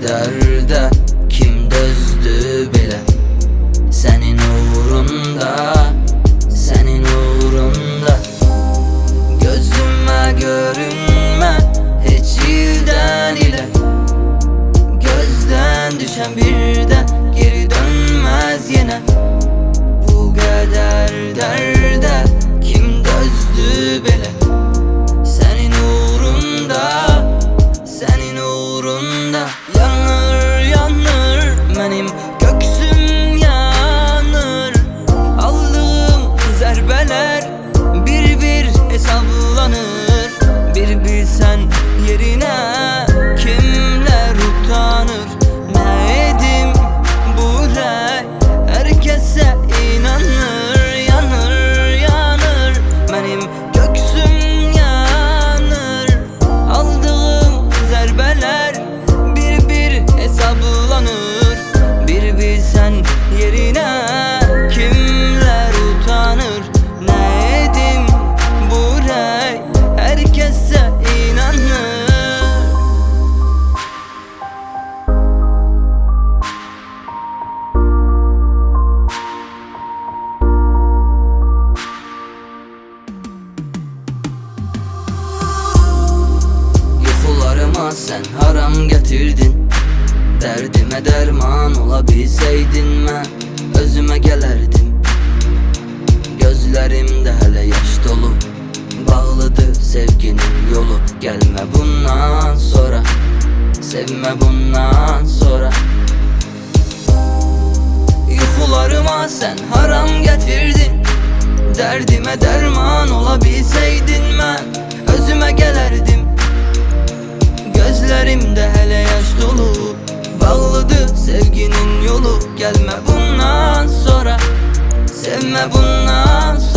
dərdə kim dözdü belə? Sənin uğrunda, sənin uğrunda. Gözümə görünmə heç ildən ilə, gözdən düşən birdə geri dönməz yenə. Bu qədər dərdə kim dözdü belə? Sənin uğrunda, sənin uğrunda. Yanır, yanır mənim köksüm yanır. Aldığım zərbələr bir-bir hesablanır. Bir bilsən yerinə kimlər utanır. Nə edim bu ürək herkese inanır. Yanır, yanır mənim köksüm yanır. Aldığım zərbələr bir-bir hesablanır. Bir bilsən yerinə kimlər utanır. Nə edim bu ürək herkese inanır. Yuxularıma sən haram gətirdin. Dərdimə dərman ola bilsəydin mən özümə gələrdim. Gözlərimdə hələ yaş dolu, bağlıdır sevginin yolu. Gəlmə bundan sonra, sevmə bundan sonra. Yuxularıma sən haram gətirdin. Dərdimə dərman ola bilsəydin mən özümə gələrdim. Gözlərimdə hələ yaş dolu, bağlıdır sevginin yolu. Gəlmə bundan sonra, sevmə bundan sonra.